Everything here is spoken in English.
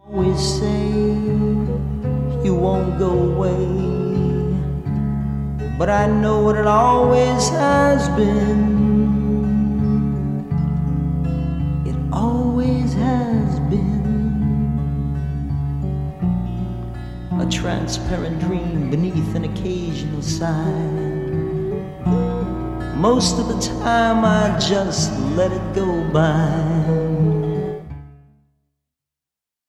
We say you won't go away, but I know what it always has been. It always has been a transparent dream beneath an occasional sigh. Most of the time I just let it go by.